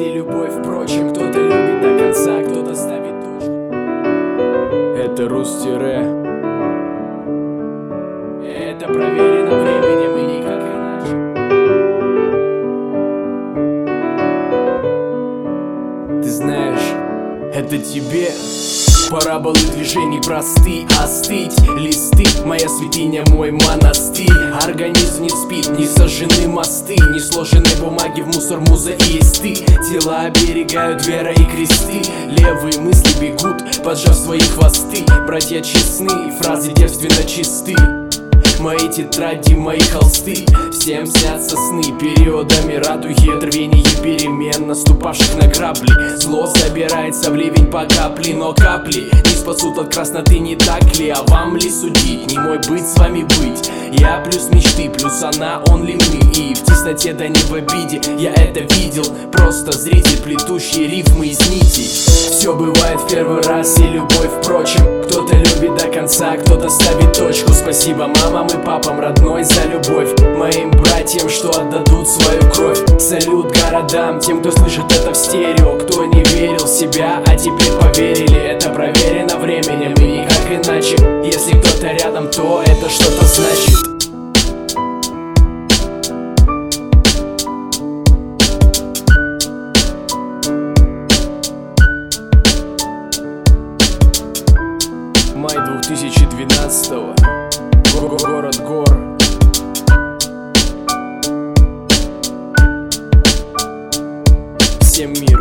и любовь. Впрочем, кто-то любит до конца, кто-то ставит точку. Это Рус-тире. Это проверено временем и никак иначе. Ты знаешь, это тебе. Параболы движений просты, остыть, листы, моя святыня, мой монастырь. Организм не спит, не сожжены мосты, не сложены бумаги в мусор, муза и есть ты. Тела оберегают вера и кресты, левые мысли бегут, поджав свои хвосты. Братья честны, фразы девственно чисты. Мои тетради, мои холсты, всем снятся сны периодами радуги от рвений и перемен, наступавших на грабли. Зло собирается в ливень по капле, но капли не спасут от красноты, не так ли? А вам ли судить, не мой быть с вами быть? Я плюс мечты, плюс она, он ли мы? И в тесноте, да не в обиде, я это видел. Просто зритель, плетущий рифмы из нитей. Все бывает в первый раз, и любовь, впрочем, кто-то любит до конца, кто-то ставит точку. Спасибо мамам и папам родной за любовь, моим братьям, что отдадут свою кровь. Салют городам, тем, кто слышит это в стерео, кто не верил в себя, а теперь поверили. Это проверено временем и никак иначе. Если кто-то рядом, то это что-то значит. Май 2012-го. Город гор. Всем мир.